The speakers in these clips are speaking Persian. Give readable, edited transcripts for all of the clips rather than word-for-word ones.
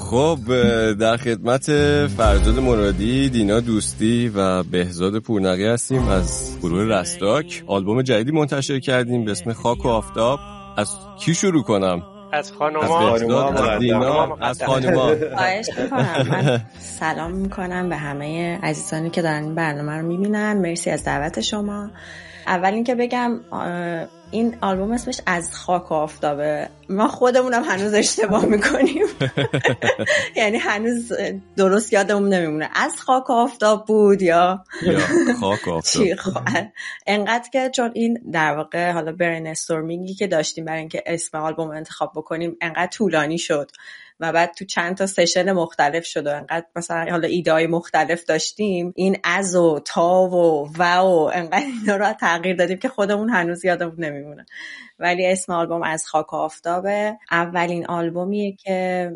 خب در خدمت فرزاد مرادی، دینا دوستی و بهزاد پورنقی هستیم از گروه رستاک. آلبوم جدیدی منتشر کردیم به اسم خاک و آفتاب. از کی شروع کنم؟ از خانوما، از دینا، از خانوما. خواهش میکنم. من سلام میکنم به همه عزیزانی که دارن این برنامه رو میبینن. مرسی از دعوت شما. اول اینکه بگم این آلبوم اسمش از خاک و آفتابه. ما خودمونم هنوز اشتباه میکنیم. یعنی هنوز درست یادمون نمیمونه از خاک و آفتاب بود یا خاک و آفتاب. انقدر که چون این در واقع حالا برین استورمینگی که داشتیم برای اینکه اسم آلبوم انتخاب بکنیم انقدر طولانی شد و بعد تو چند تا سشن مختلف شد و انقدر مثلا حالا ایده‌های مختلف داشتیم، این از و تا و انقدر اینا رو تغییر دادیم که خودمون هنوز یادمون نمیمونه. ولی اسم آلبوم از خاک و آفتابه. اولین آلبومیه که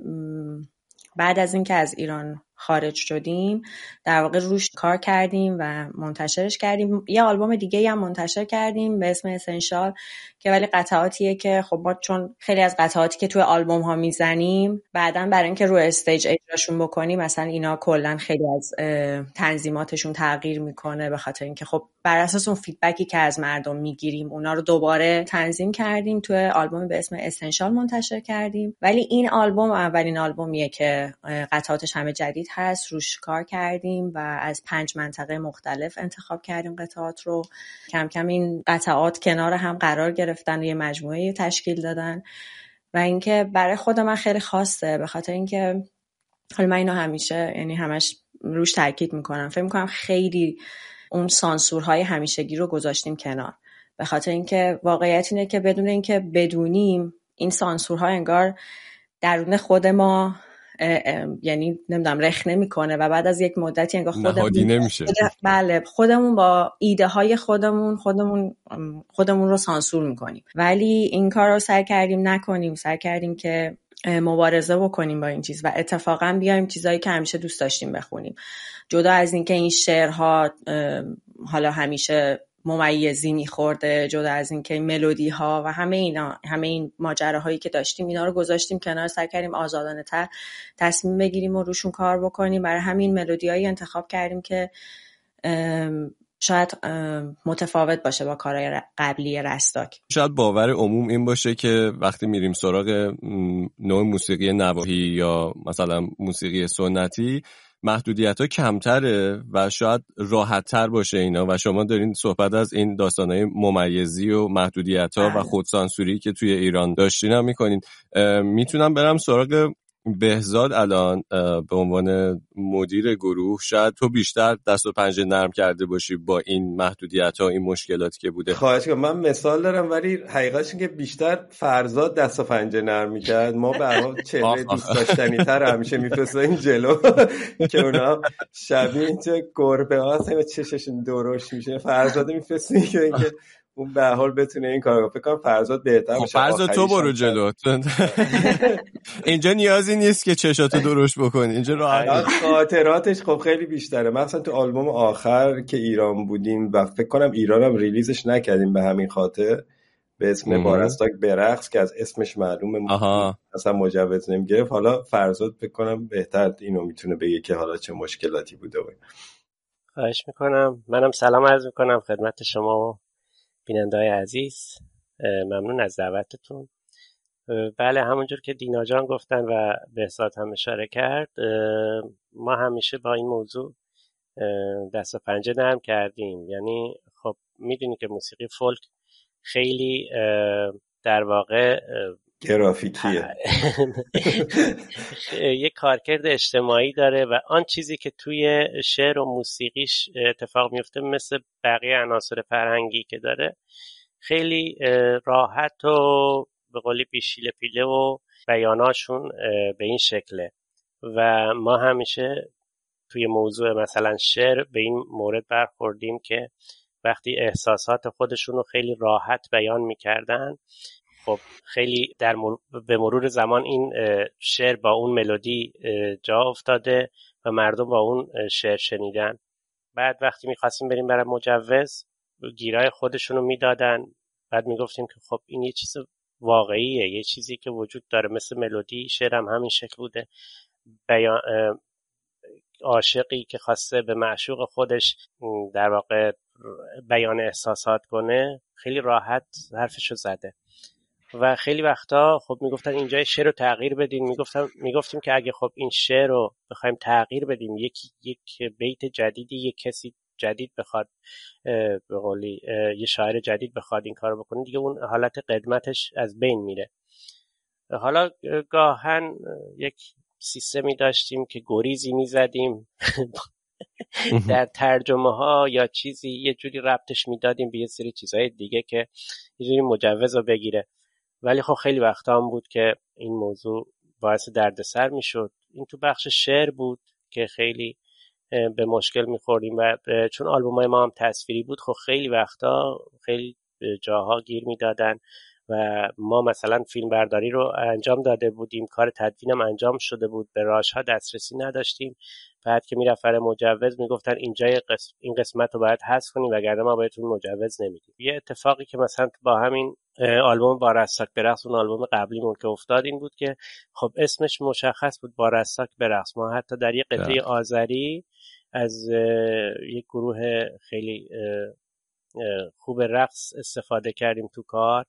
بعد از اینکه از ایران خارج شدیم در واقع روش کار کردیم و منتشرش کردیم. یه آلبوم دیگه هم منتشر کردیم به اسم اسنشال که ولی قطعاتیه که خب ما چون خیلی از قطعاتی که توی آلبوم ها میزنیم بعداً برای اینکه روی استیج اجراشون بکنیم مثلا اینا کلاً خیلی از تنظیماتشون تغییر میکنه، به خاطر اینکه خب بر اساس اون فیدبکی که از مردم میگیریم اونا رو دوباره تنظیم کردیم توی آلبوم به اسم اسنشال منتشر کردیم. ولی این آلبوم اولین آلبومیه که قطعاتش همه جدید هست، روش کار کردیم و از 5 منطقه مختلف انتخاب کردیم قطعات رو. کم کم این قطعات کنار هم قرار گرفتن و یه مجموعه تشکیل دادن و اینکه برای خود من خیلی خاصه، به خاطر اینکه حالا من اینو همیشه یعنی همش روش تاکید میکنم، فکر میکنم خیلی اون سانسورهای همیشگی رو گذاشتیم کنار، به خاطر اینکه واقعیت اینه که بدون اینکه بدونیم این سانسورها انگار درون خود ما یعنی نمیدونم رخ نمیکنه و بعد از یک مدتی انگار نهادی نمیشه. بله خودمون با ایده های خودمون رو سانسور میکنیم. ولی این کار رو سعی کردیم نکنیم، سعی کردیم که مبارزه بکنیم با این چیز و اتفاقا بیایم چیزایی که همیشه دوست داشتیم بخونیم، جدا از اینکه این شعرها حالا همیشه ممیزی میخورده، جدا از اینکه ملودی ها و همه این ماجراهایی که داشتیم اینا رو گذاشتیم کنار، سعی کردیم آزادانه تر تصمیم بگیریم و روشون کار بکنیم. برای همین ملودیایی انتخاب کردیم که شاید متفاوت باشه با کارهای قبلی رستاک. شاید باور عموم این باشه که وقتی میریم سراغ نوع موسیقی نواحی یا مثلا موسیقی سنتی محدودیت‌ها کمتره و شاید راحت‌تر باشه اینا، و شما دارین صحبت از این داستان‌های ممیزی و محدودیت‌ها و خودسانسوری که توی ایران داشتین هم می‌کنین. میتونم برم سراغ بهزاد الان به عنوان مدیر گروه. شاید تو بیشتر دست و پنجه نرم کرده باشی با این محدودیت‌ها، این مشکلاتی که بوده. خواهش می‌کنم. من مثال دارم ولی حقیقتش اینه که بیشتر فرزاد دست و پنجه نرم می‌کرد. ما به هر حال چهره دوست داشتنی‌تر همیشه می‌فرستیم جلو که اونا شبیه چه گربه هستن چششون درشت میشه. فرزاد می‌فرستیم که اینکه اون به هر حال بتونه این کارو. فکر کنم فرزاد بهتر باشه. فرزاد تو برو جلو. اینجا نیازی نیست که چشاتو درشت بکنی، اینجا راحت. خاطراتش خب خیلی بیشتره، مثلا تو آلبوم آخر که ایران بودیم و فکر کنم ایرانم ریلیزش نکردیم به همین خاطر، به اسم با رستاک برقص که از اسمش معلومه اصلا مجوز نمیگرفت. حالا فرزاد فکر کنم بهتر اینو میتونه بگه که حالا چه مشکلاتی بوده. خواهش میکنم. منم سلام عرض میکنم خدمت شما و بیننده‌های عزیز. ممنون از دعوتتون. بله همونجور که دینا جان گفتن و بهزاد هم اشاره کرد، ما همیشه با این موضوع دست و پنجه نرم کردیم. یعنی خب میدونی که موسیقی فولک خیلی در واقع گرافیکیه، یک کارکرد اجتماعی داره و آن چیزی که توی شعر و موسیقیش اتفاق میفته مثل بقیه عناصر فرهنگی که داره خیلی راحت و به قولی پیشیله پیله و بیاناشون به این شکله و ما همیشه توی موضوع مثلا شعر به این مورد برخوردیم که وقتی احساسات خودشون رو خیلی راحت بیان میکردن، خب خیلی به مرور زمان این شعر با اون ملودی جا افتاده و مردم با اون شعر شنیدن. بعد وقتی میخواستیم بریم برای مجوز گیرای خودشون رو میدادن، بعد میگفتیم که خب این یه چیز واقعیه، یه چیزی که وجود داره مثل ملودی، شعر هم همین شکل بوده عاشقی که خواسته به معشوق خودش در واقع بیان احساسات کنه خیلی راحت حرفشو زده و خیلی وقتا خب میگفتن اینجا شعر رو تغییر بدین. میگفتیم که اگه خب این شعر رو بخوایم تغییر بدیم، یک بیت جدیدی، یک کسی جدید بخواد به قولی یه شاعر جدید بخواد این کارو بکنه، دیگه اون حالت قدمتش از بین میره. حالا گاهن یک سیستمی داشتیم که گریزی میزدیم در ترجمه ها یا چیزی، یه جوری ربطش میدادیم به یه سری چیزهای دیگه که یه جوری مجوز رو بگیره. ولی خب خیلی وقتا هم بود که این موضوع باعث دردسر میشد. این تو بخش شعر بود که خیلی به مشکل میخوردیم و چون آلبومای ما هم تصویری بود، خب خیلی وقتا خیلی جاها گیر میدادن و ما مثلا فیلم برداری رو انجام داده بودیم، کار تدوینم انجام شده بود، به راژها دسترسی نداشتیم. بعد که میرفت برای مجوز میگفتن اینجا این قسمت رو باید حذف کنیم وگرنه ما بهتون مجوز نمیدیم. یه اتفاقی که مثلا با همین آلبوم با رستاک برقص، اون آلبوم قبلیمون که افتاد، این بود که خب اسمش مشخص بود، با رستاک برقص. ما حتی در یه قطعه آذری از یک گروه خیلی خوب رقص استفاده کردیم تو کار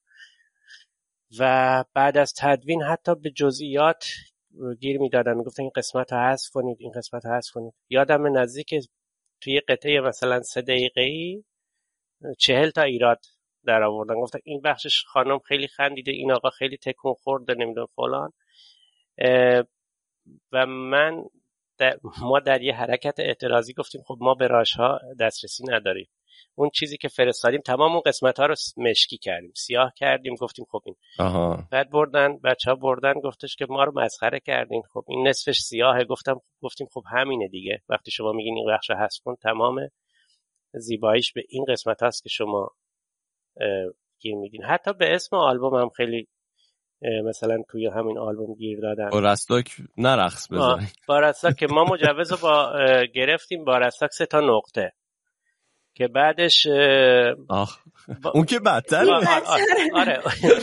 و بعد از تدوین حتی به جزئیات گیر میدادن، میگفتن این قسمت رو حذف کنید، این قسمت رو حذف کنید. یادم نزدیک توی قطعه مثلا 3 دقیقه‌ای 40 تا ایراد در آوردن، گفتن این بخشش خانم خیلی خندیده، این آقا خیلی تکون خورده، نمیدونم فلان. و ما در یه حرکت اعتراضی گفتیم خب ما به راژها دسترسی نداریم. اون چیزی که فرستادیم تمام اون قسمت‌ها رو مشکی کردیم، سیاه کردیم، گفتیم خب این بعد بچه‌ها بردن گفتش که ما رو مسخره کردین، خب این نصفش سیاهه. گفتیم خب همینه دیگه، وقتی شما میگین این بخش حذف کن، تمام زیباییش به این قسمت هست که شما گیر میدین. حتی به اسم آلبوم هم خیلی مثلا توی همین آلبوم گیر دادن، با رستاک نرقص بزنید. با رستاک که ما مجوز رو گرفتیم با رستاک 3 تا نقطه که بعدش اون که بدتره. آره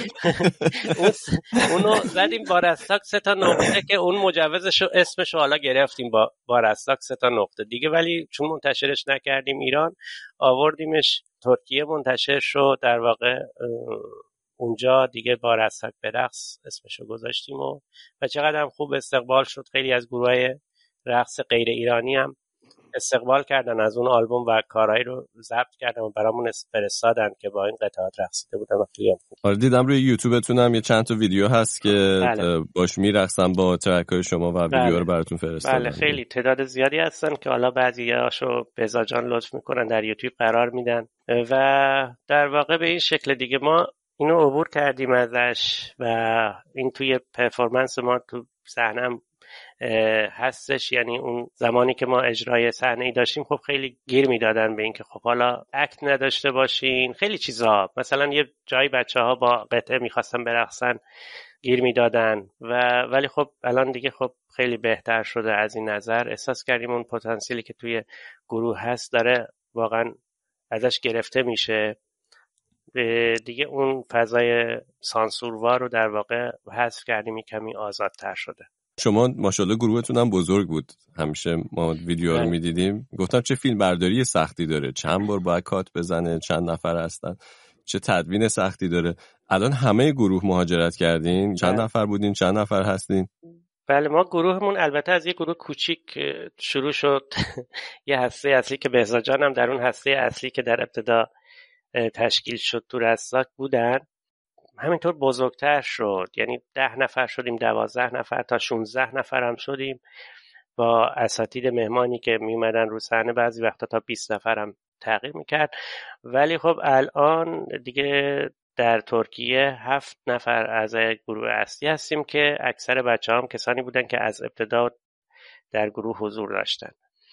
اونو زدیم با رستاک 3 تا نقطه که اون مجوزشو اسمشو حالا گرفتیم با رستاک 3 تا نقطه دیگه. ولی چون منتشرش نکردیم ایران، آوردیمش ترکیه، منتشر شد در واقع اونجا دیگه با رستاک برقص اسمشو گذاشتیم و چقدر هم خوب استقبال شد. خیلی از گروهای رقص غیر ایرانی هم استقبال کردن از اون آلبوم و کارهایی رو ضبط کردن و برامون فرستادن که با این قطعات رقصیده بودن و خیلی خوب. آره دیدم روی یوتیوبتون هم یه چند تا ویدیو هست که باش میرقصن با ترک‌های شما و ویدیو رو براتون فرستادن. بله خیلی تعداد زیادی هستن که حالا بعضیاشو بهزاد جان لطف میکنن در یوتیوب قرار میدن و در واقع به این شکل دیگه ما اینو عبور کردیم ازش و این توی پرفورمنس ما تو صحنه هستش. یعنی اون زمانی که ما اجرای صحنه‌ای داشتیم خب خیلی گیر میدادن به این که خب حالا اکت نداشته باشین، خیلی چیزا. مثلا یه جایی بچه‌ها با قطعه می‌خواستن برقصن گیر میدادن ولی خب الان دیگه خب خیلی بهتر شده. از این نظر احساس کردیم اون پتانسیلی که توی گروه هست داره واقعا ازش گرفته میشه دیگه. اون فضای سانسوروار رو در واقع حذف کردیم، کمی آزادتر شده. شما ماشاءالله گروهتون هم بزرگ بود، همیشه ما ویدیو رو میدیدیم. گفتم چه فیلم برداری سختی داره، چند بار باید کات بزنه، چند نفر هستن، چه تدوین سختی داره. الان همه گروه مهاجرت کردین؟ چند نفر بودین؟ چند نفر هستین؟ بله ما گروهمون البته از یه گروه کوچیک شروع شد. یه هسته اصلی که بهزاد جان هم در اون هسته اصلی که در ابتدا تشکیل شد تو رستاک بودن، همینطور بزرگتر شد. یعنی 10 نفر شدیم، 12 نفر تا 16 نفر هم شدیم با اساتید مهمانی که میمدن رو صحنه، بعضی وقتا تا 20 نفر هم تغییر میکرد. ولی خب الان دیگه در ترکیه 7 نفر از گروه اصلی هستیم که اکثر بچه هم کسانی بودن که از ابتدا در گروه حضور داشتن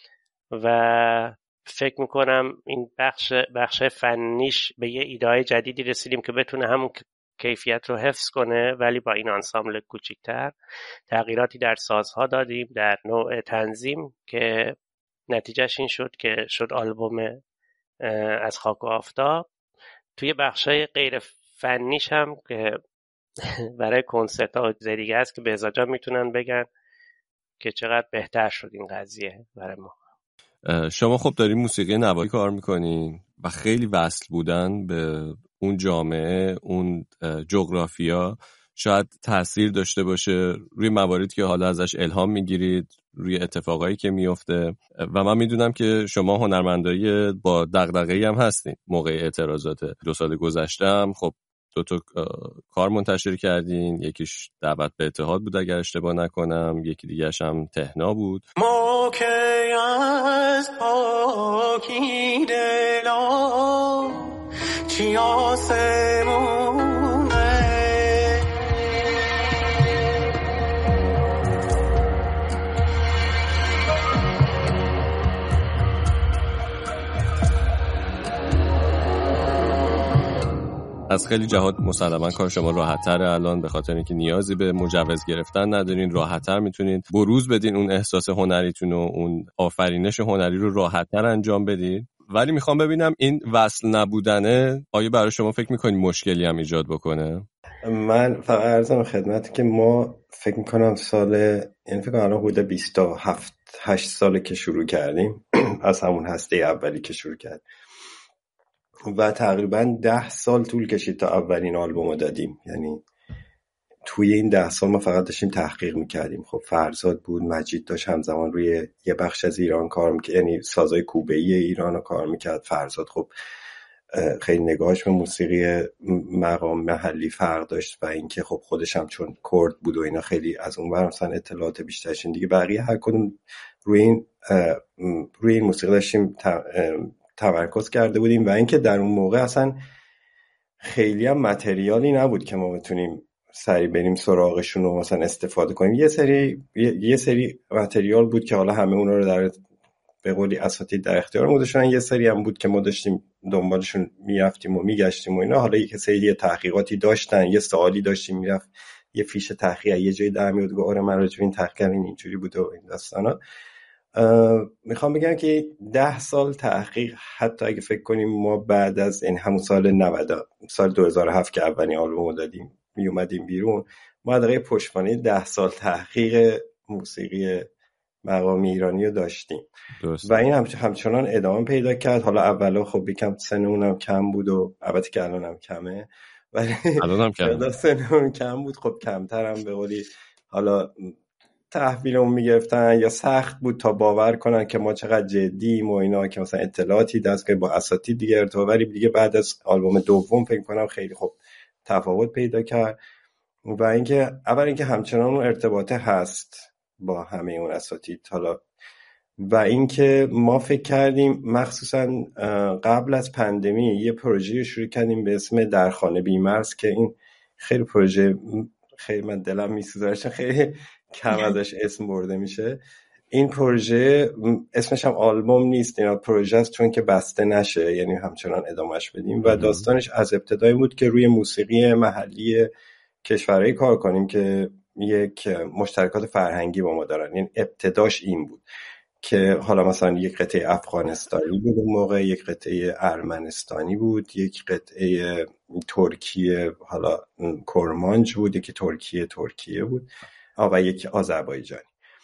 و فکر میکنم این بخش فنیش به یه ایده جدیدی رسیدیم که بتونه همون کیفیت رو حفظ کنه ولی با این آنسامبل کوچیک‌تر. تغییراتی در سازها دادیم، در نوع تنظیم، که نتیجهش این شد که شد آلبوم از خاک و آفتاب. توی بخشای غیر فنیش هم که برای کنسرت ها دیگه است که بهزاد جان میتونن بگن، که چقدر بهتر شد این قضیه برای ما. شما خب داری موسیقی نوایی کار میکنین و خیلی وصل بودن به اون جامعه، اون جغرافیا شاید تأثیر داشته باشه روی مواردی که حالا ازش الهام میگیرید، روی اتفاقایی که میفته. و من میدونم که شما هنرمندایی با دغدغه‌ای هم هستین. موقع اعتراضات 2 سال گذشته هم خب 2 تا کار منتشر کردین، یکیش دعوت به اتحاد بود اگر اشتباه نکنم، یکی دیگه‌ش هم تهنا بود. ما که از پاکی دلا چی آسمونه از خیلی جهات مسلما کار شما راحت‌تر الان، به خاطر اینکه نیازی به مجوز گرفتن ندارین، راحت‌تر میتونین بروز بدین اون احساس هنریتون و اون آفرینش هنری رو راحت‌تر انجام بدین. ولی میخوام ببینم این وصل نبودنه آیا برای شما فکر میکنین مشکلی هم ایجاد بکنه؟ من فقط عرضم خدمت که ما فکر میکنم یعنی فکر کنم الان حدود 27-8 ساله که شروع کردیم از همون هسته اولی که شروع کردیم و تقریبا 10 سال طول کشید تا اولین آلبوم رو دادیم. یعنی توی این 10 سال ما فقط داشتیم تحقیق میکردیم. خب فرزاد بود، مجید داشت همزمان روی یه بخش از ایران کار میکرد، یعنی سازای کوبه‌ای ایران رو کار میکرد. فرزاد خب خیلی نگاهش به موسیقی مقام محلی فرق داشت و اینکه خب خودش هم چون کرد بود و اینا خیلی از اون ور مثلا اطلاعات بیشترشین دیگه. بقیه هر کدوم روی این موسیقی داشتیم تمرکز کرده بودیم و اینکه در اون موقع اصلا خیلی هم متریالی نبود که ما بتونیم سریع بریم سراغشون و مثلا استفاده کنیم. یه سری متریال بود که حالا همه اونا رو در به قولی اساتید در اختیار ما داشتن، یه سری هم بود که ما داشتیم دنبالشون میرفتیم و میگشتیم و اینا. حالا یک سری تحقیقاتی داشتن، یه سوالی داشتیم میرفت یه فیش تحقیق یه جایی در میاد گفت آره من راجع به این تحقیق اینجوری بود و این داستانا. میخوام بگم که 10 سال تحقیق، حتی اگه فکر کنیم ما بعد از این همون سال 2007 که اولین آلبوم دادیم می اومدیم بیرون، ما دقیقه پشتوانه 10 سال تحقیق موسیقی مقامی ایرانی رو داشتیم و این همچنان ادامه پیدا کرد. حالا اولا خب یکم سنمونم کم بود و البته که الان هم کمه، ولی الان هم کمه، سنمون کم بود. خب کمتر هم به قولی حالا تحویلمون میگرفتن یا سخت بود تا باور کنن که ما چقدر جدییم و اینا، که مثلا اطلاعاتی دست که با اساتید دیگه ارتباط. ولی دیگه بعد از آلبوم دوم فکر کنم خیلی خوب تفاوت پیدا کرد و اینکه اول اینکه همچنان اون ارتباطه هست با همه اون اساتید. حالا و اینکه ما فکر کردیم مخصوصا قبل از پندمی یه پروژه شروع کردیم به اسم در خانه بیمرز که این خیلی پروژه خیلی من دلم میسوزه، خیلی کم ازش اسم برده میشه. این پروژه اسمش هم آلبوم نیست، اینا پروژه است چون که بسته نشه، یعنی همچنان ادامهش بدیم و داستانش از ابتدای بود که روی موسیقی محلی کشورهای کار کنیم که یک مشترکات فرهنگی با ما دارن. یعنی ابتداش این بود که حالا مثلا یک قطعه افغانستانی بود اون موقع، یک قطعه ارمنستانی بود، یک قطعه ترکیه حالا کرمانج بود، یکی ترکیه بود و یک آذربایجانی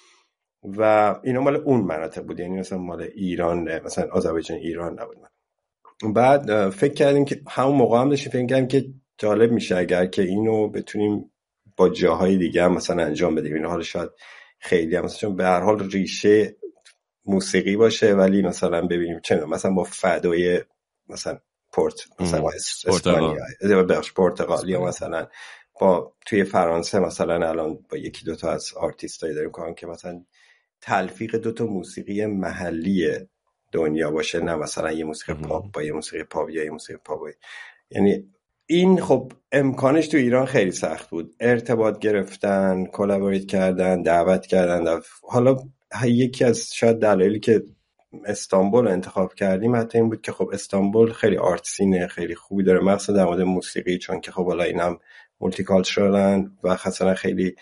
و اینا مال اون مناطق بود. یعنی مثلا مال ایران، مثلا آذربایجان ایران نبود. بعد فکر کردیم که همون موقع هم داشتیم فکر کردیم که جالب میشه اگر که اینو بتونیم با جاهای دیگه هم مثلا انجام بدیم. این حالا شاید خیلی هم مثلا به هر حال ریشه موسیقی باشه، ولی مثلا ببینیم چه مثلا با فدای مثلا مثلا اسپانیا پرتغالی یا مثلا با توی فرانسه مثلا الان با یکی دوتا از آرتیستایی داریم کارم که مثلا تلفیق دوتا موسیقی محلی دنیا باشه، نه مثلا یه موسیقی پاپ با یه موسیقی پاپ یا یه موسیقی پاپ. یعنی این خب امکانش تو ایران خیلی سخت بود، ارتباط گرفتن، کلابوریت کردن، دعوت کردن. حالا یکی از شاید دلایلی که استانبول انتخاب کردیم حتی این بود که خب استانبول خیلی آرت سینه خیلی خوبی داره، مخصوصا در مورد موسیقی، چون که خب حالا اینم مولتی کالچرالن و خاصا خیلی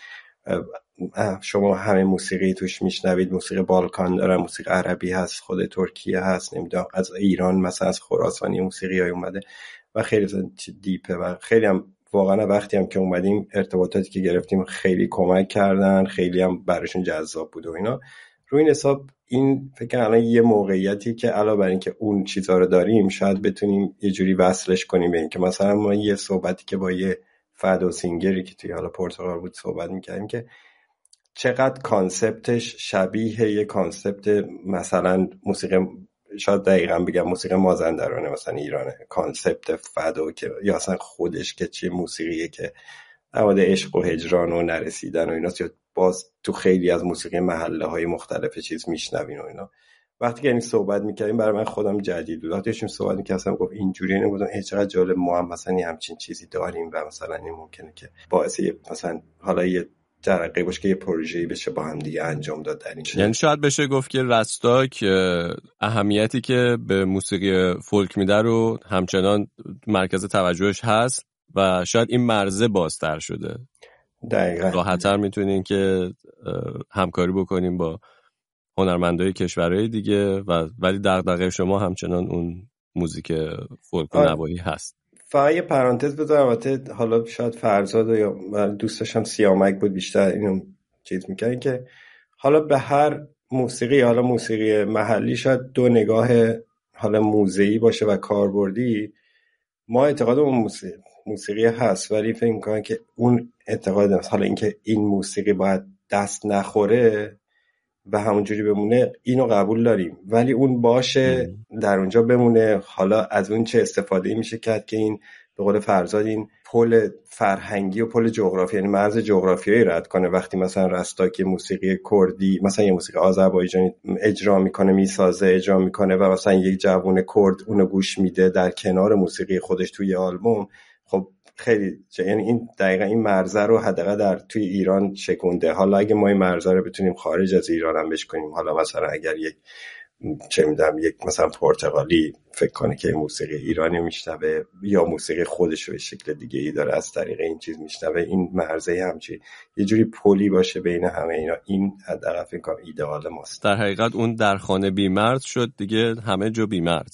شما همه موسیقی توش میشنوید، موسیقی بالکان دارن، موسیقی عربی هست، خود ترکیه هست، نمیدونم از ایران مثلا از خراسانی موسیقی های اومده و خیلی دیپه و خیلی هم واقعا وقتی هم که اومدیم ارتباطاتی که گرفتیم خیلی کمک کردن، خیلی هم براشون جذاب بود و اینا. روی این حساب این فکر کنم الان یه موقعیتی که علاوه بر این که اون چیزا رو داریم شاید بتونیم یه جوری وصلش کنیم به این که مثلا ما یه صحبتی که با یه فدو سینگری که توی حالا پرتغال بود صحبت می‌کردیم که چقدر کانسپتش شبیه یه کانسپت مثلا موسیقی، شاید دقیقاً بگم موسیقی مازندرانه مثلا ایرانه، کانسپت فدو که یا اصلا خودش که چه موسیقیه که نماد عشق و هجران و نرسیدن و اینا، باز تو خیلی از موسیقی محله های مختلف چیز میشنوین و اینا. وقتی که این صحبت میکردیم برای من خودم جدید بود، وقتی صحبت میکردم گفت اینجوری نبودن، چقدر جالب، ما هم مثلا همچین چیزی داریم و مثلا این ممکنه که باعث مثلا حالا یه جرقه باشه که یه پروژه‌ای بشه با هم دیگه انجام داد در این. یعنی شاید بشه گفت که رستاک اهمیتی که به موسیقی فولک میده رو همچنان مرکز توجهش هست و شاید این مرزه بازتر شده. دقیقاً راحت‌تر میتونین که همکاری بکنیم با هنرمندای کشورهای دیگه ولی دغدغه شما همچنان اون موزیک فولک و نواحی هست. فقط یه پرانتز بذارم، البته حالا شاید فرزاد و یا من دوست داشتم سیامک بود بیشتر اینو چیز میکنن که حالا به هر موسیقی، حالا موسیقی محلی شاید دو نگاه حالا موزه‌ای باشه و کاربردی. ما اعتقادمون موسیقی هست ولی فکر میکنم که اون اعتقاد حالا اینکه این موسیقی باید دست نخوره و همونجوری بمونه اینو قبول داریم، ولی اون باشه در اونجا بمونه. حالا از اون چه استفاده میشه کرد که این به قول فرزاد این پل فرهنگی و پل جغرافی، یعنی مرز جغرافیایی رد کنه. وقتی مثلا رستاک موسیقی کردی مثلا یه موسیقی آذربایجانی اجرا میکنه، میسازه، اجرا میکنه و مثلا یک جوون کرد اونو گوش میده در کنار موسیقی خودش توی آلبوم، خب خیلی یعنی این دقیقا این مرزه رو حداقل در توی ایران شکونده. حالا اگه ما این مرزه رو بتونیم خارج از ایران هم بشکنیم، حالا مثلا اگر یک چه میدونم یک مثلا پرتغالی فکر کنه که موسیقی ایرانی میشنوه یا موسیقی خودش رو به شکل دیگه ای داره از طریق این چیز میشنوه، این مرزه همچی یه جوری پلی باشه بین همه اینا، این حداقل فکر کنم ایدئال ماست. در حقیقت اون در خانه بی‌مرد شد دیگه، همه جا بی‌مرد.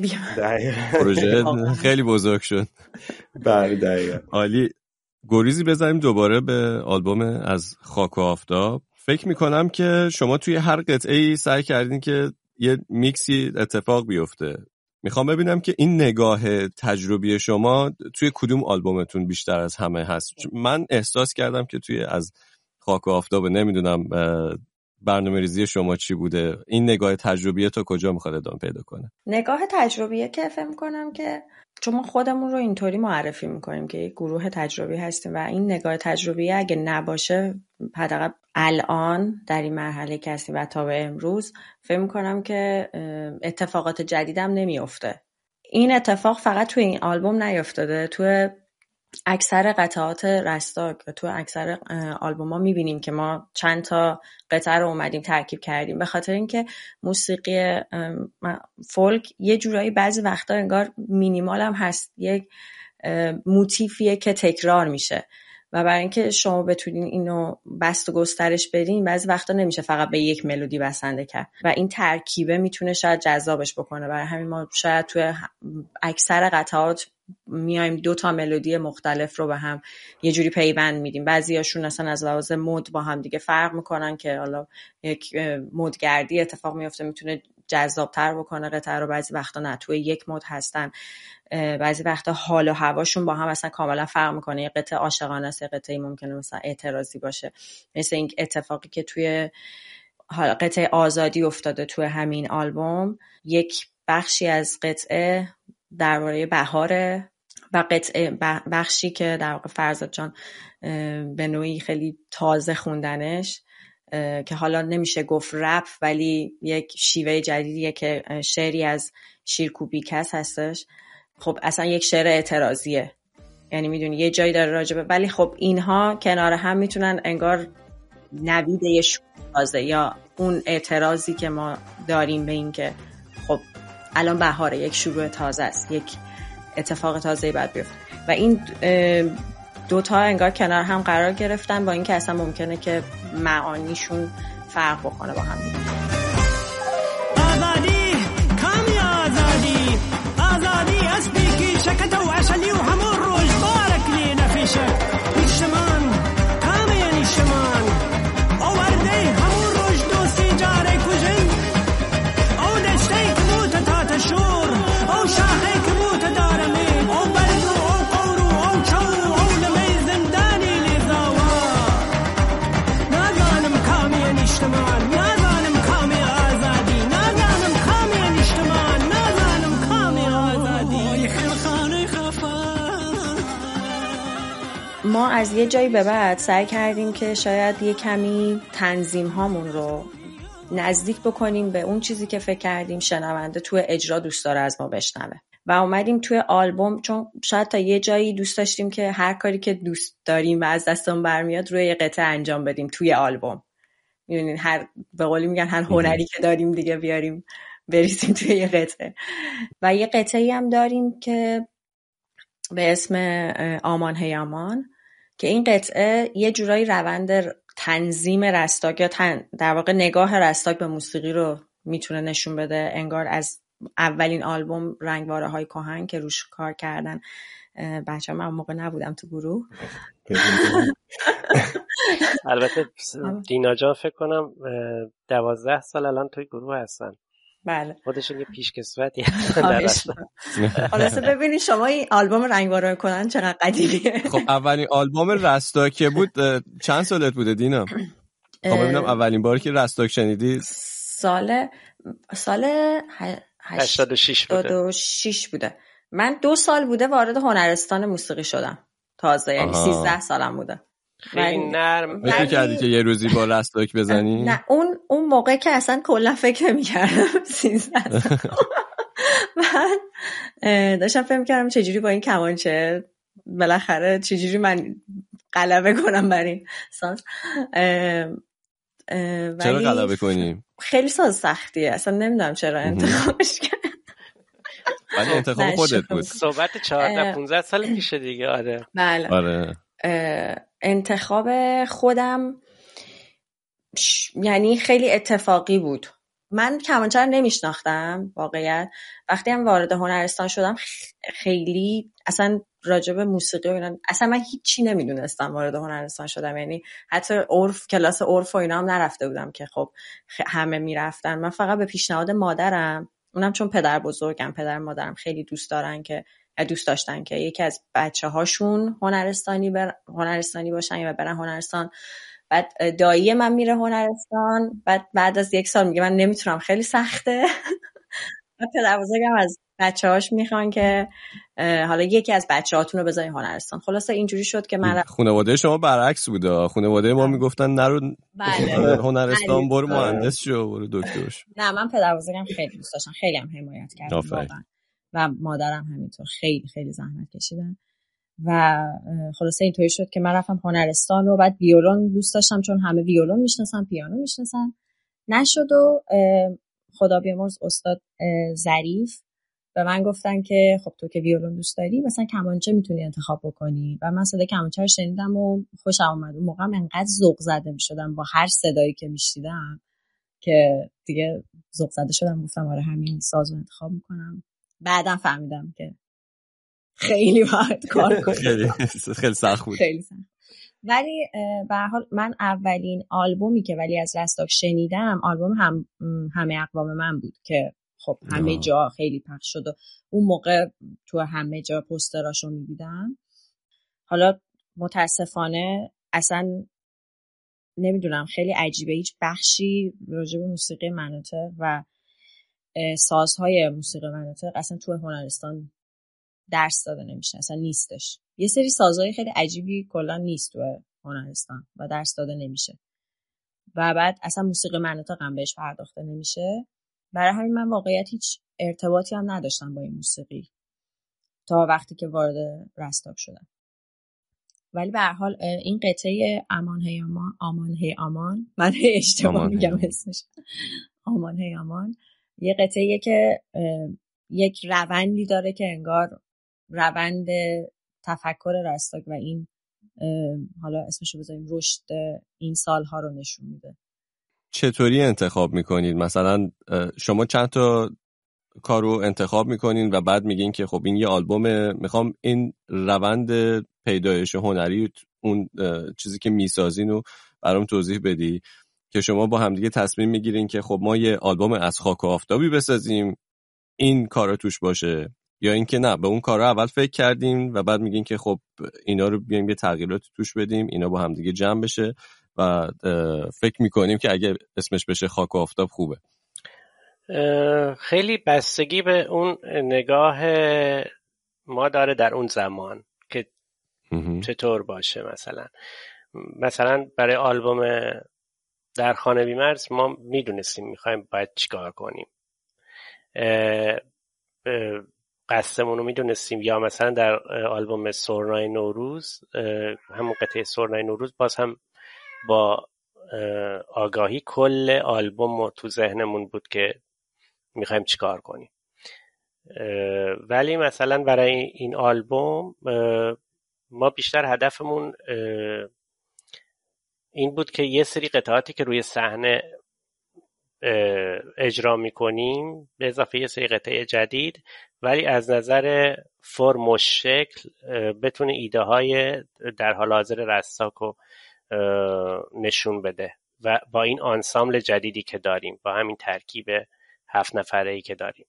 پروژه خیلی بزرگ شد. بله دقیقاً. عالی. گریزی بزنیم دوباره به آلبوم از خاک و آفتاب. فکر میکنم که شما توی هر قطعه‌ای سعی کردین که یه میکسی اتفاق بیفته. میخوام ببینم که این نگاه تجربی شما توی کدوم آلبومتون بیشتر از همه هست. من احساس کردم که توی از خاک و آفتاب، نمیدونم برنامه‌ریزی شما چی بوده، این نگاه تجربیه تا کجا میخواد ادامه پیدا کنه؟ نگاه تجربیه که فهم میکنم که چون ما خودمون رو اینطوری معرفی میکنیم که یک گروه تجربی هستیم و این نگاه تجربیه اگه نباشه، حداقل الان در این مرحله که هستیم و تا به امروز، فهم میکنم که اتفاقات جدیدم نمیفته. این اتفاق فقط توی این آلبوم نیفتاده، توی اکثر قطعات رستاک و تو اکثر آلبوم ها میبینیم که ما چند تا قطعه رو اومدیم ترکیب کردیم، به خاطر اینکه موسیقی فولک یه جورایی بعضی وقتا انگار مینیمال هم هست، یک موتیفیه که تکرار میشه و برای اینکه شما بتونین اینو بست و گسترش بدین بعضی وقتا نمیشه فقط به یک ملودی بسنده کرد و این ترکیبه میتونه شاید جذابش بکنه. برای همین ما شاید توی اکثر قطعات میایم 2 تا ملودی مختلف رو به هم یه جوری پیوند میدیم. بعضیاشون اصلا از لحاظ مود با هم دیگه فرق میکنن که حالا یک مودگردی اتفاق میفته، میتونه جذابتر بکنه قطعه رو، بعضی وقتا نه، توی یک مود هستن، بعضی وقتا حال و هواشون با هم اصلا کاملا فرق میکنه. یه قطعه عاشقانه است، قطعه ممکنه مثلا اعتراضی باشه، مثل این اتفاقی که توی قطعه آزادی افتاده توی همین آلبوم. یک بخشی از قطعه درباره بهاره و قطعه بخشی که در واقع فرزاد جان به نوعی خیلی تازه خوندنش که حالا نمیشه گفت رپ ولی یک شیوه جدیدیه که شعری از شیرکوبیکس هستش. خب اصلا یک شعر اعتراضیه، یعنی میدونی یه جایی داره راجبه، ولی خب اینها کنار هم میتونن انگار نوید یه تازه یا اون اعتراضی که ما داریم به این که خب الان بهاره، یک شروع تازه است، یک اتفاق تازه‌ای باید بیفته و این 2 تا انگار کنار هم قرار گرفتن با اینکه اصلا ممکنه که معانیشون فرق بکنه با هم. آزادی کامی آزادی، آزادی اسبی کی شکت و عشلی و همون روش بارک لی ما از یه جایی به بعد سعی کردیم که شاید یه کمی تنظیم هامون رو نزدیک بکنیم به اون چیزی که فکر کردیم شنونده توی اجرا دوست داره از ما بشنوه و اومدیم توی آلبوم، چون شاید تا یه جایی دوست داشتیم که هر کاری که دوست داریم و از دستمون برمیاد روی یه قطعه انجام بدیم توی آلبوم. می‌دونین هر به قولی میگن هر هنری که داریم دیگه بیاریم بریزیم توی یه قطعه. و یه قطعه‌ای هم داریم که به اسم آمان هی آمان که این قطعه یه جورایی روند تنظیم رستاک یا در واقع نگاه رستاک به موسیقی رو میتونه نشون بده. انگار از اولین آلبوم رنگواره های کهن که روش کار کردن بچه‌ها، من اون موقع نبودم تو گروه. البته دینا جان فکر کنم 12 سال الان توی گروه هستن. بله. خودشون یه پیشکسوتی هستن. خلاصه ببینید شما این آلبوم رنگواره کنن چقدر قدیمیه. خب اولین آلبوم رستاک بود چند سالت بوده دینا؟ خب ببینم اولین باری که رستاک شنیدی سال 86 بوده. من 2 سال بوده وارد هنرستان موسیقی شدم تازه، یعنی 13 سالم بوده. خیلی نرم فکر کردی که یه روزی با رستاک بزنی؟ نه اون موقع که اصلا کلا فکر نمی‌کردم 13 سال. من داشتم فکر می‌کردم چجوری با این کمانچه بالاخره چجوری من غلبه کنم بر این ساز. چرا غلبه کنیم؟ خیلی ساز سختیه، اصلا نمیدونم چرا انتخابش کردم. ولی انتخاب خودت بود. صحبت 14-15 سال پیش دیگه. آره. بله. آره. انتخاب خودم یعنی خیلی اتفاقی بود. من کمانچه رو نمیشناختم واقعا. وقتی هم وارد هنرستان شدم خیلی اصلا راجع به موسیقی و اینا اصلا من هیچی نمیدونستم. وارد هنرستان شدم یعنی حتی کلاس عرف و اینا هم نرفته بودم که خب همه میرفتن. من فقط به پیشنهاد مادرم، اونم چون پدر مادرم خیلی دوست داشتن که یکی از بچه‌هاشون هنرستانی باشن یا برن هنرستان. بعد دایی من میره هنرستان، بعد از 1 سال میگه من نمیتونم، خیلی سخته. و پدر بزرگم از بچه‌هاش میخوان که حالا یکی از بچه‌هاتون رو بذارین هنرستان. خلاصه اینجوری شد که من خانواده شما برعکس بوده. خانواده ما میگفتن نرو هنرستان، برو مهندس شو، برو دکتر شو. نه من پدر بزرگم خیلی دوست داشتن، خیلی هم حمایت کردن واقعا. و مادرم همینطور خیلی خیلی زحمت کشیدن. و خلاصه اینطوری شد که من رفتم هنرستان و بعد ویولون دوست داشتم چون همه ویولون میشناسن، پیانو میشناسن. نشد و خدا بیامرز استاد ظریف به من گفتن که خب تو که ویولون دوست داری مثلا کمانچه میتونی انتخاب بکنی. و من صدای کمانچه رو شنیدم و خوشم اومد. اون موقع انقدر ذوق زده میشدم با هر صدایی که میشنیدم که دیگه ذوق زده شدم، گفتم آره همین سازو انتخاب میکنم. بعدم فهمیدم که خیلی باید کار کنم. خیلی سخت بود. خیلی سخت. ولی به هر حال من اولین آلبومی که ولی از رستاک شنیدم آلبوم همه اقوام من بود که خب همه جا خیلی پخش شد و اون موقع تو همه جا پوستراشو میدیدم. حالا متاسفانه اصلا نمیدونم خیلی عجیبه، هیچ بخشی راجع به موسیقی مناطق و سازهای موسیقی مناطق اصلا تو هنرستان درس داده نمیشه، اصلا نیستش. یه سری سازهای خیلی عجیبی کلا نیست تو هنرستان و درس داده نمیشه و بعد اصلا موسیقی مناطق هم بهش پرداخته نمیشه. برای همین من واقعیت هیچ ارتباطی هم نداشتم با این موسیقی تا وقتی که وارد رستاک شدم. ولی به هر حال این قطعه امان هی امان من اشتباه میگم اسمش، امان هی امان، یه قطعه که یک روندی داره که انگار روند تفکر رستاک و این حالا اسمشو بذاریم رشد این سالها رو نشون میده. چطوری انتخاب میکنید؟ مثلا شما چند تا کارو انتخاب میکنین و بعد میگین که خب این یه آلبومه، میخوام این روند پیدایش هنری اون چیزی که میسازین رو برام توضیح بدی که شما با همدیگه تصمیم میگیرین که خب ما یه آلبوم از خاک و آفتابی بسازیم این کارا توش باشه، یا اینکه نه به اون کارا اول فکر کردیم و بعد میگین که خب اینا رو بیایم یه تغییرات توش بدیم اینا با همدیگه جمع بشه و فکر میکنیم که اگه اسمش بشه خاک و آفتاب خوبه؟ خیلی بستگی به اون نگاه ما داره در اون زمان که چطور باشه. مثلا برای آلبوم در خانه بی‌مرز ما میدونستیم میخوایم باید چیکار کنیم، قصدمون رو میدونستیم. یا مثلا در آلبوم سرنای نوروز، همون قطعه سرنای نوروز، باز هم با آگاهی کل آلبوم تو ذهنمون بود که میخوایم چیکار کنیم. ولی مثلا برای این آلبوم ما بیشتر هدفمون این بود که یه سری قطعاتی که روی صحنه اجرا میکنیم به اضافه یه سری قطعه جدید، ولی از نظر فرم و شکل بتونه ایده های در حال حاضر رستاک رو نشون بده و با این آنسامبل جدیدی که داریم، با همین ترکیب 7 نفره‌ای که داریم.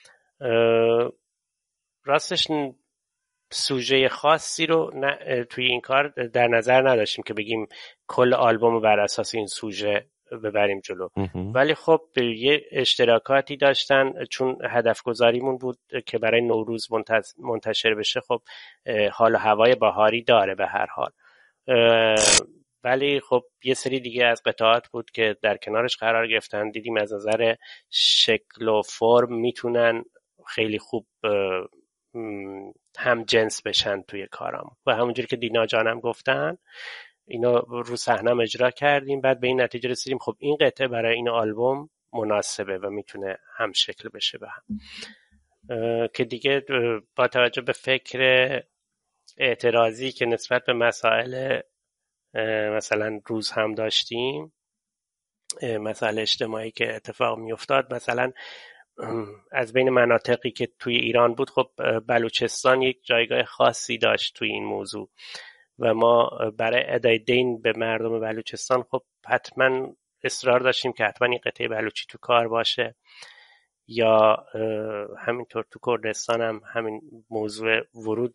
راستش سوژه خاصی رو توی این کار در نظر نداشتیم که بگیم کل آلبوم رو بر اساس این سوژه ببریم جلو. ولی خب یه اشتراکاتی داشتن، چون هدف گذاریمون بود که برای نوروز منتشر بشه. خب حال و هوای بهاری داره به هر حال، ولی خب یه سری دیگه از قطعات بود که در کنارش قرار گرفتن، دیدیم از نظر شکل و فرم میتونن خیلی خوب هم جنس بشن توی کارام. و همونجوری که دینا جانم گفتن اینا رو صحنه اجرا کردیم، بعد به این نتیجه رسیدیم خب این قطعه برای این آلبوم مناسبه و میتونه هم شکل بشه به هم. که دیگه با توجه به فکر اعتراضی که نسبت به مسائل مثلا روز هم داشتیم، مسائل اجتماعی که اتفاق میافتاد، مثلا از بین مناطقی که توی ایران بود، خب بلوچستان یک جایگاه خاصی داشت توی این موضوع و ما برای ادای دین به مردم بلوچستان خب حتما اصرار داشتیم که حتما این قطعه بلوچی تو کار باشه. یا همینطور تو کردستان هم همین موضوع ورود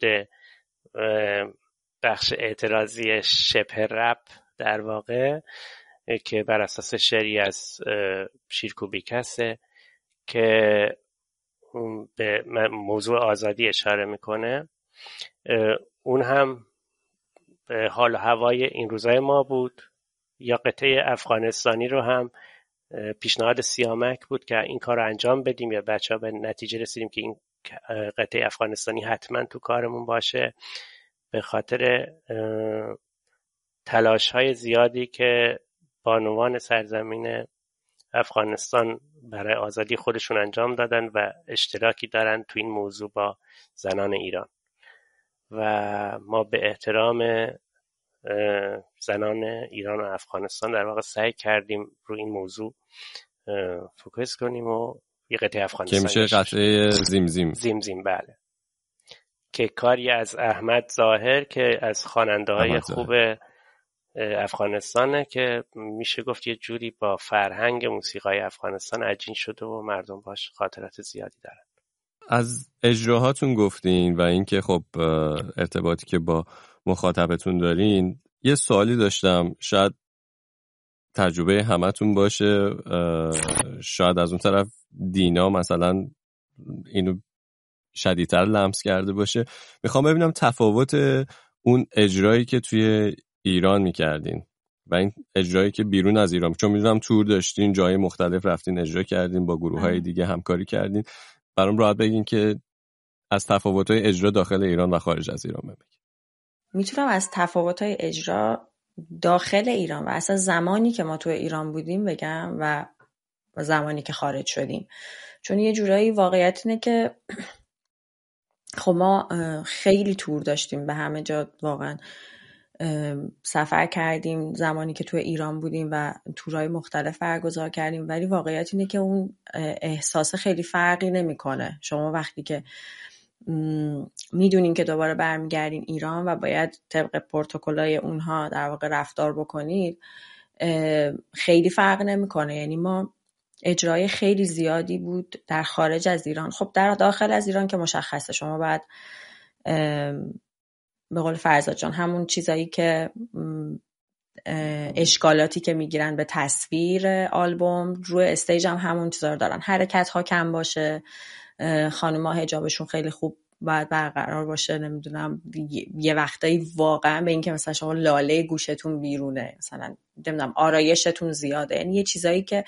بخش اعتراضی شبه رپ در واقع که بر اساس شعری از شیرکوبیکسه که به موضوع آزادی اشاره میکنه، اون هم حال و هوای این روزای ما بود. یا قطعه افغانستانی رو هم پیشنهاد سیامک بود که این کار رو انجام بدیم، یا بچه‌ها به نتیجه رسیدیم که این قطعه افغانستانی حتما تو کارمون باشه، به خاطر تلاش‌های زیادی که بانوان سرزمین افغانستان برای آزادی خودشون انجام دادن و اشتراکی دارن تو این موضوع با زنان ایران. و ما به احترام زنان ایران و افغانستان در واقع سعی کردیم رو این موضوع فوکس کنیم و یه قطعه افغانستان که میشه قطعه زیمزیم. بله، که کاری از احمد ظاهر که از خواننده‌های خوب افغانستانه که میشه گفت یه جوری با فرهنگ موسیقای افغانستان عجین شده و مردم باش خاطرات زیادی دارن. از اجراهاتون گفتین و اینکه خب ارتباطی که با مخاطبتون دارین، یه سوالی داشتم، شاید تجربه همتون باشه، شاید از اون طرف دینا مثلا اینو شدیدتر لمس کرده باشه. میخوام ببینم تفاوت اون اجرایی که توی ایران میکردین و این اجرایی که بیرون از ایران، چون میدونم تور داشتین، جای مختلف رفتین اجرا کردین، با گروه‌های دیگه همکاری کردین، برام راحت بگین که از تفاوت‌های اجرا داخل ایران و خارج از ایران بگین. میتونم از تفاوت‌های اجرا داخل ایران و اصلا زمانی که ما توی ایران بودیم بگم و زمانی که خارج شدیم، چون یه جورایی واقعیت اینه که خب ما خیلی تور داشتیم، به همه جا واقعا سفر کردیم زمانی که توی ایران بودیم و تورهای مختلف برگزار کردیم، ولی واقعیت اینه که اون احساس خیلی فرقی نمیکنه. شما وقتی که میدونین که دوباره برمیگردین ایران و باید طبق پروتکل‌های اونها در واقع رفتار بکنید، خیلی فرق نمیکنه. یعنی ما اجرای خیلی زیادی بود در خارج از ایران. خب در داخل از ایران که مشخصه، شما باید به قول فرزاد جان همون چیزایی که اشکالاتی که میگیرن به تصویر آلبوم روی استیج هم همون چیزا رو دارن. حرکت ها کم باشه، خانوما حجابشون خیلی خوب باید برقرار باشه. نمیدونم یه وقتایی واقعا به این که مثلا شما لاله گوشتون بیرونه، مثلا نمیدونم آرایشتون زیاده، یعنی یه چیزایی که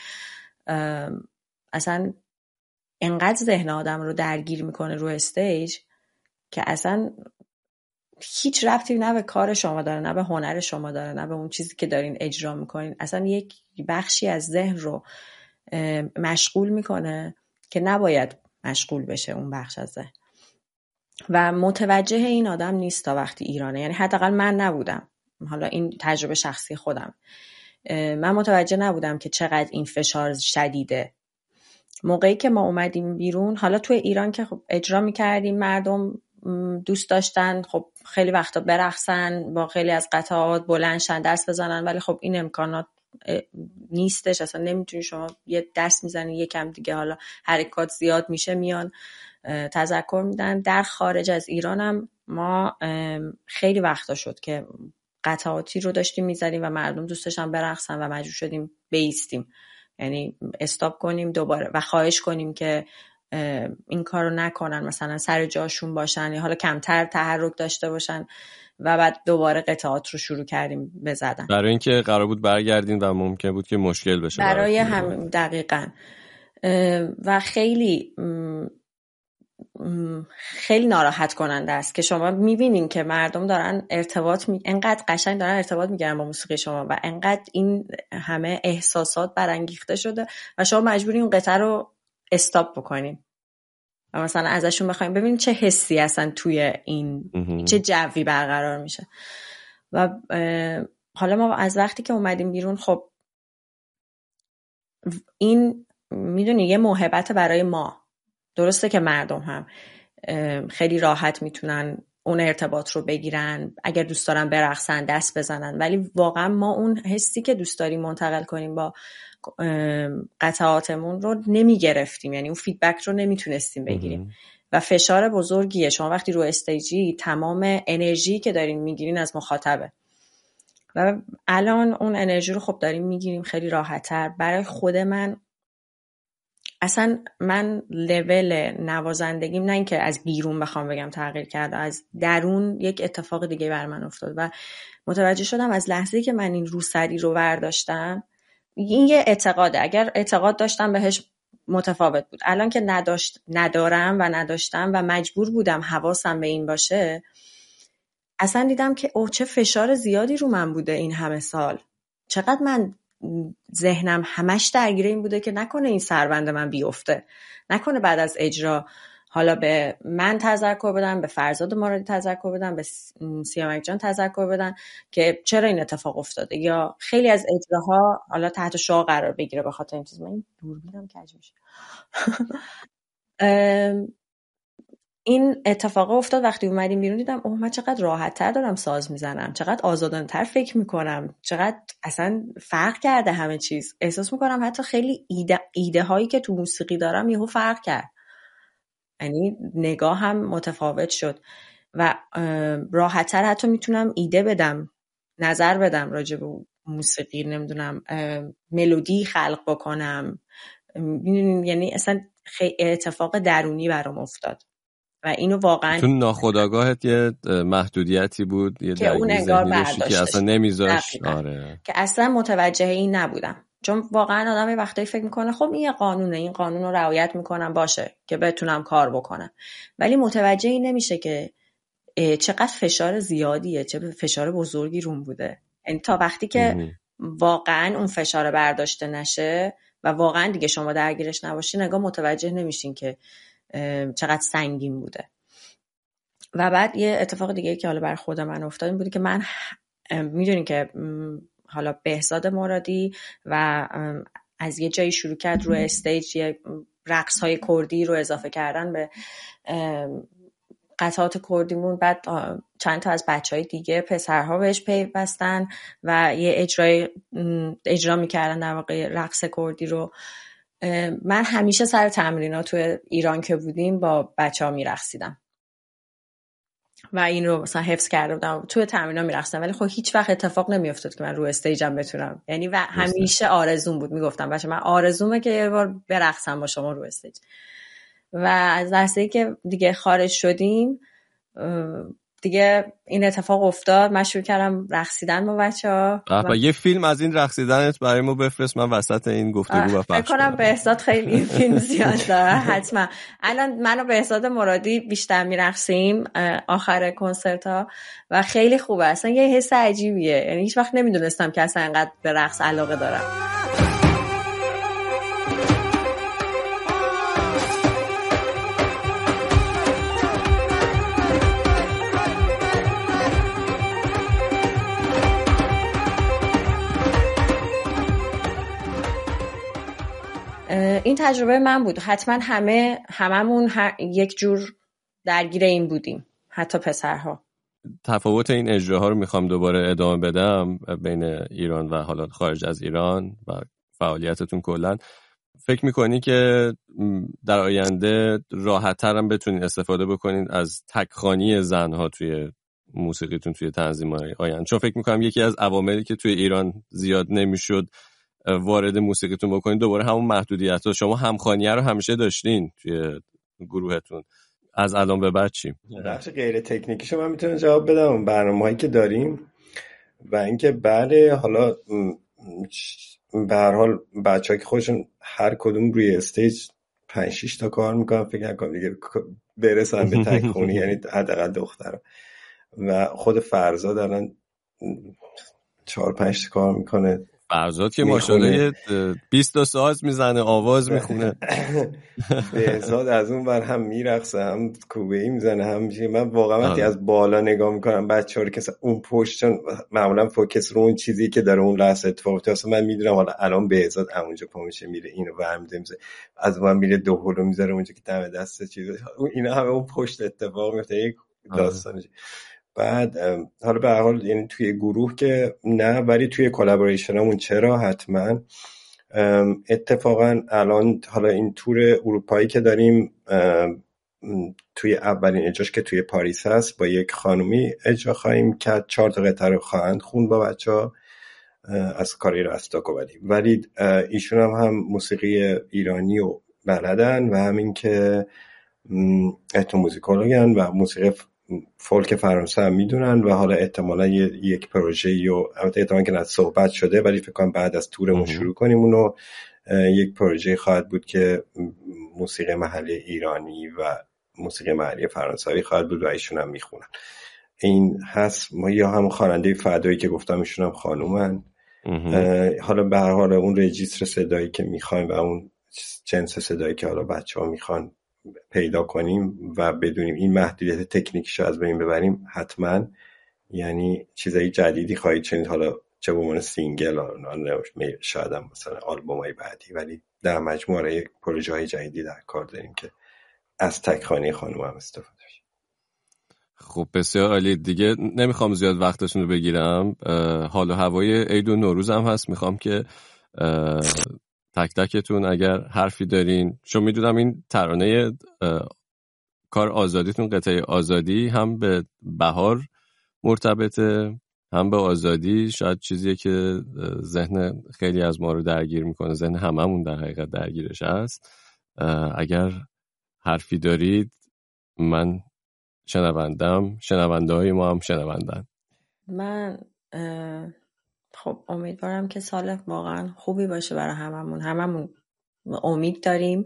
اصلا انقدر ذهن آدم رو درگیر میکنه رو استیج که اصلا هیچ ربطی نه به کار شما داره، نه به هنر شما داره، نه به اون چیزی که دارین اجرا میکنین. اصلا یک بخشی از ذهن رو مشغول میکنه که نباید مشغول بشه اون بخش از ذهن. و متوجه این آدم نیست تا وقتی ایرانه، یعنی حداقل من نبودم، حالا این تجربه شخصی خودم، من متوجه نبودم که چقدر این فشار شدیده. موقعی که ما اومدیم بیرون، حالا توی ایران که خب اجرا میکردیم، مردم دوست داشتن خب خیلی وقتا برقصن، با خیلی از قطعات بلند شن، دست بزنن، ولی خب این امکانات نیستش، اصلا نمیتونی شما یه دست میزنی یکم دیگه حالا حرکات زیاد میشه میان تذکر میدن. در خارج از ایرانم ما خیلی وقتا شد که قطعاتی رو داشتیم میزدیم و مردم دوست داشتن برقصن و مجبور شدیم بیستیم، یعنی استاپ کنیم دوباره و خواهش کنیم که این کار رو نکنن، مثلا سر جاشون باشن یا حالا کمتر تحرک داشته باشن و بعد دوباره قطعات رو شروع کردیم بزدن، برای اینکه قرار بود برگردین و ممکن بود که مشکل بشه برای هم. دقیقاً. و خیلی ناراحت کننده است که شما میبینین که مردم دارن انقدر قشنگ دارن ارتباط میگیرن با موسیقی شما و انقدر این همه احساسات برانگیخته شده و شما مجبورین اون قطعه رو استاپ بکنین و مثلا ازشون بخواین ببینین چه حسی هستن توی این، چه جوی برقرار میشه. و حالا ما از وقتی که اومدیم بیرون، خب این میدونی یه موهبت برای ما. درسته که مردم هم خیلی راحت میتونن اون ارتباط رو بگیرن، اگر دوست دارن برقصن دست بزنن، ولی واقعا ما اون حسی که دوست داریم منتقل کنیم با قطعاتمون رو نمیگرفتیم، یعنی اون فیدبک رو نمیتونستیم بگیریم و فشار بزرگیه. شما وقتی رو استیجی تمام انرژی که دارین میگیرین از مخاطبه و الان اون انرژی رو خب داریم میگیریم خیلی راحت‌تر. برای خود من لول نوازندگیم نه اینکه از بیرون بخوام بگم تغییر کرده، از درون یک اتفاق دیگه بر من افتاد و متوجه شدم از لحظه‌ای که من این روسری رو برداشتم، این یه اعتقاده، اگر اعتقاد داشتم بهش متفاوت بود. الان که ندارم و نداشتم و مجبور بودم حواسم به این باشه، اصلا دیدم که چه فشار زیادی رو من بوده این همه سال، چقدر من ذهنم همش درگیر این بوده که نکنه این سربند من بیفته، نکنه بعد از اجرا حالا به من تذکر بدن، به فرزاد مرادی تذکر بدن، به سیامک جان تذکر بدن که چرا این اتفاق افتاده، یا خیلی از اجراها حالا تحت شعاع قرار بگیره به خاطر این چیز. من این دوربینم کج میشه. این اتفاق افتاد وقتی اومدیم بیرون، دیدم من چقدر راحت تر دارم ساز میزنم، چقدر آزادانه تر فکر میکنم، چقدر اصلا فرق کرده همه چیز. احساس میکنم حتی خیلی ایده هایی که تو موسیقی دارم یهو فرق کرد، یعنی نگاه هم متفاوت شد و راحت تر حتی میتونم ایده بدم، نظر بدم راجع به موسیقی، نمیدونم ملودی خلق بکنم. یعنی اصلا اتفاق درونی برام افتاد و اینو واقعا تو ناخودآگاهت یه محدودیتی بود، یه درگیری ذهنی داشتی که اصلا نمیذاشت. آره. که اصلا متوجه این نبودم، چون واقعا آدم یه وقتایی فکر میکنه خب این قانونه، این قانون رو رعایت میکنم باشه که بتونم کار بکنم، ولی متوجه این نمیشه که چقدر فشار زیادیه، چه فشار بزرگی روم بوده. یعنی تا وقتی که واقعا اون فشار برداشته نشه و واقعا دیگه شما درگیرش نباشی، نگاه متوجه نمیشین که چقدر سنگین بوده. و بعد یه اتفاق دیگه که حالا بر خود من افتاد این بوده که من میدونین که حالا بهزاد مرادی و از یه جایی شروع کرد روی استیج یه رقص‌های کردی رو اضافه کردن به قطعات کردیمون. بعد چند تا از بچهای دیگه پسرها بهش پیوستن و یه اجرا میکردن در واقع رقص کردی رو. من همیشه سر تمرینات تو ایران که بودیم با بچه‌ها میرقصیدم و این رو مثلا حفظ کرده بودم، توی تمرینات میرقصیدم، ولی خب هیچ وقت اتفاق نمیافتاد که من رو استیجم بتونم، یعنی و همیشه آرزوم بود، میگفتم بچه من آرزومه که یه بار برقصم با شما رو استیج. و از لحظه‌ای که دیگه خارج شدیم دیگه این اتفاق افتاد. من شروع کردم رقصیدن با بچه‌ها. یه فیلم از این رقصیدنت برای ما بفرست، من وسط این گفتگو با فکر کنم بهزاد خیلی این فیلم زیاد داره. حتما الان من و بهزاد مرادی بیشتر میرقصیم آخر کنسرت ها و خیلی خوبه، اصلا یه حس عجیبیه. یعنی هیچ وقت نمیدونستم که اصلا انقدر به رقص علاقه دارم. این تجربه من بود. حتما هممون یک جور درگیر این بودیم، حتی پسرها. تفاوت این اجراها رو میخوام دوباره ادامه بدم بین ایران و حالا خارج از ایران و فعالیتتون کلا. فکر میکنی که در آینده راحت‌تر هم بتونین استفاده بکنین از تکخوانی زنها توی موسیقیتون توی تنظیم‌های آینده؟ چون فکر میکنم یکی از عواملی که توی ایران زیاد نمیشد وارد موسیقیتون بکنین دوباره همون محدودیت‌ها. شما همخوانیه رو همیشه داشتین توی گروهتون، از الان به بعد چی؟ بخش غیر تکنیکیشو من میتونم جواب بدم. برنامه‌هایی که داریم و اینکه بله، حالا به هر حال بچه‌ها که خودشون هر کدوم روی استیج 5-6 تا کار میکنن، فکر کنم دیگه برسن به تکخونی، یعنی حداقل دخترها. و خود فرزاد الان 4-5 تا کار میکنه. فرزاد که ماشاءالله 20 تا ساز میزنه، آواز میخونه. بهزاد از اون ور هم میرقصه، هم کوبه‌ای میزنه، هم میشه. من واقعا وقتی از بالا نگاه میکنم بچه‌ها رو که اون پشتن معمولا فوکس رو اون چیزی که داره اون لحظه اتفاق میفته، اصلا من میدونم حالا الان بهزاد اونجا پا میشه میره اینو برمی‌داره، از من میره دوهلو میذاره اونجا که دم دست چیزا، اینا همه اون پشت اتفاق میفته. یک داستانه. بعد حالا به هر حال یعنی توی گروه که نه، ولی توی کلابوریشنمون چرا حتما. اتفاقا الان حالا این تور اروپایی که داریم توی اولین اجراش که توی پاریس هست با یک خانومی اجرا خواهیم کرد. 4 تا قطعه رو خواهند خوند با بچه‌ها از کاری راستاکو. ولی ایشون هم موسیقی ایرانی رو بلدن و همین که اتنوموزیکولوگن و موسیقی فولک فرانسه هم میدونن و حالا احتمالا یک پروژه و احتمالا که از صحبت شده، ولی فکر کنم بعد از تورمون شروع کنیم اونو. یک پروژه خواهد بود که موسیقی محلی ایرانی و موسیقی محلی فرانسوی خواهد بود و ایشون هم میخونن. این هست. ما یا هم خواننده فدایی که گفتم ایشون هم خانومن. حالا به هر حال اون رجیستر صدایی که میخوایم و اون جنس صدایی که حالا بچه‌ها میخوان پیدا کنیم و بدونیم این محدودیت تکنیکیشو از بین ببریم حتما. یعنی چیزای جدیدی خواهید شنید، حالا چه به عنوان سینگل شاید هم مثلا آلبومای بعدی، ولی در مجموعه پروژه‌های جدیدی در کار داریم که از تکخوانی خانم هم استفاده بشه. خب بسیار عالی. دیگه نمیخوام زیاد وقتتون رو بگیرم. حال و هوای عید و نوروز هم هست. میخوام که تک تکتون اگر حرفی دارین، چون میدونم این ترانه کار آزادیتون، قطعه آزادی، هم به بهار مرتبطه هم به آزادی. شاید چیزیه که ذهن خیلی از ما رو درگیر میکنه، ذهن هممون در حقیقت درگیرش هست. اگر حرفی دارید، من شنونده های ما هم شنوندن. من خب امیدوارم که سال واقعا خوبی باشه برای هممون امید داریم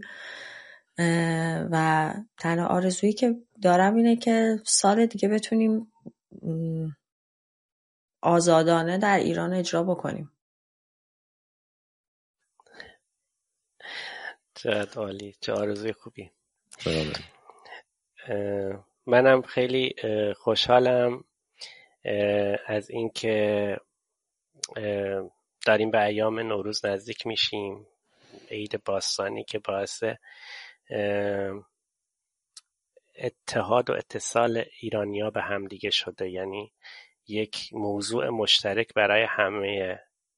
و تنها آرزویی که دارم اینه که سال دیگه بتونیم آزادانه در ایران اجرا بکنیم. چه عالی، چه آرزوی خوبی. منم خیلی خوشحالم از اینکه داریم به ایام نوروز نزدیک میشیم، عید باستانی که باعث اتحاد و اتصال ایرانی‌ها به هم دیگه شده. یعنی یک موضوع مشترک برای همه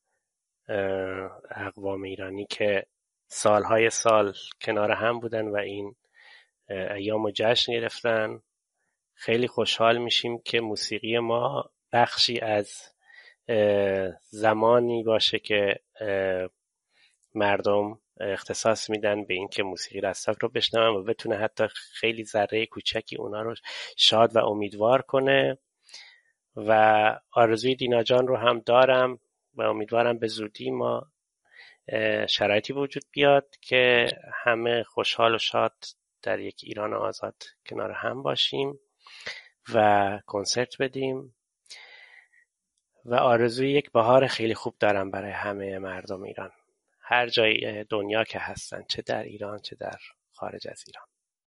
اقوام ایرانی که سالهای سال کنار هم بودن و این ایام رو جشن گرفتن. خیلی خوشحال میشیم که موسیقی ما بخشی از زمانی باشه که مردم اختصاص میدن به این که موسیقی رستاک رو بشنون و بتونه حتی خیلی ذره کوچکی اونا رو شاد و امیدوار کنه. و آرزوی دینا جان رو هم دارم و امیدوارم به زودی ما شرایطی وجود بیاد که همه خوشحال و شاد در یک ایران آزاد کنار هم باشیم و کنسرت بدیم. و آرزوی یک بهار خیلی خوب دارم برای همه مردم ایران، هر جای دنیا که هستن، چه در ایران چه در خارج از ایران.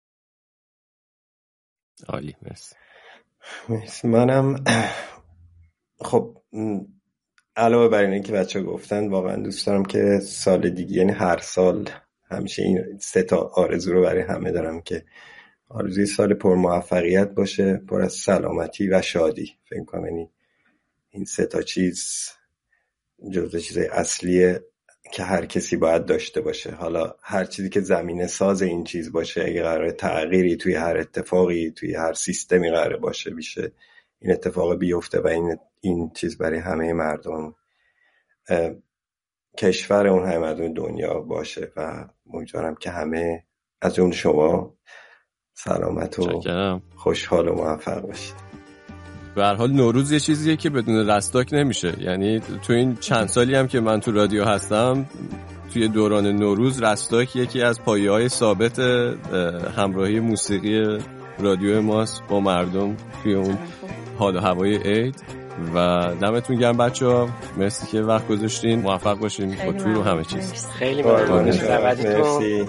عالی، مرسی. منم خب علاوه بر اینکه بچه گفتن، واقعا دوست دارم که سال دیگه، یعنی هر سال، همیشه این 3 آرزو رو برای همه دارم که آرزوی سال پر موفقیت باشه، پر از سلامتی و شادی. فکر کنم این 3 چیز جزو چیزای اصلیه که هر کسی باید داشته باشه. حالا هر چیزی که زمینه ساز این چیز باشه، اگه قراره تغییری توی هر اتفاقی، توی هر سیستمی قراره باشه بیشه، این اتفاق بیفته و این چیز برای همه مردم کشور، اون همه مردم دنیا باشه. و امیدوارم که همه از جمله شما سلامت و خوشحال و موفق باشید. به هر حال نوروز یه چیزیه که بدون رستاک نمیشه. یعنی تو این چند سالی هم که من تو رادیو هستم، توی دوران نوروز رستاک یکی از پایه‌های ثابت همراهی موسیقی رادیو ماست با مردم توی اون حال و هوای عید. و دمتون گرم بچه‌ها، مرسی که وقت گذاشتین. موفق باشین با تور و همه چیز. خیلی ممنون. مرسی.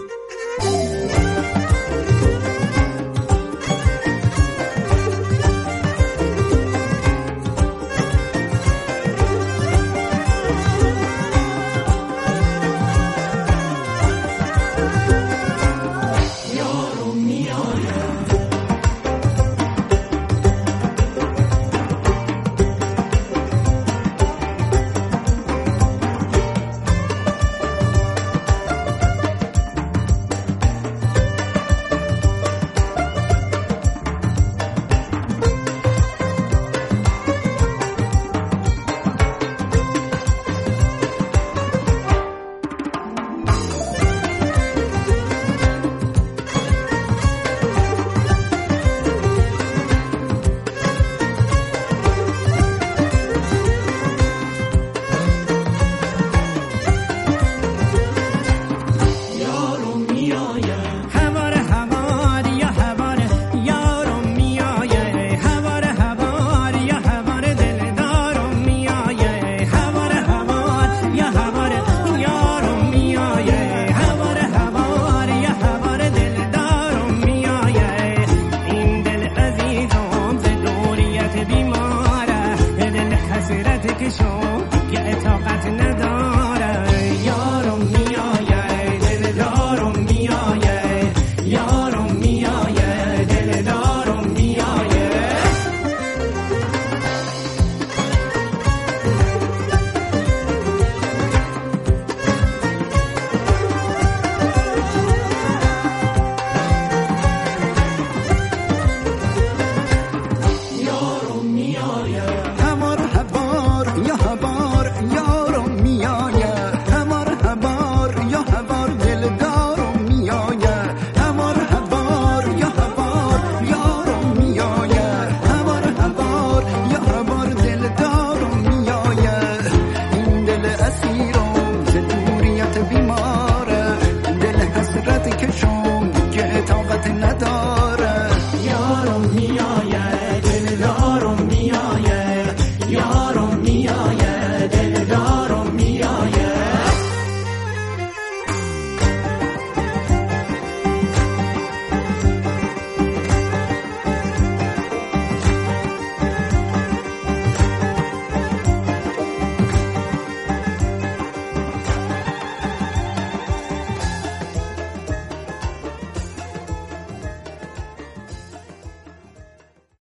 طاقت نداره، یارم میآید.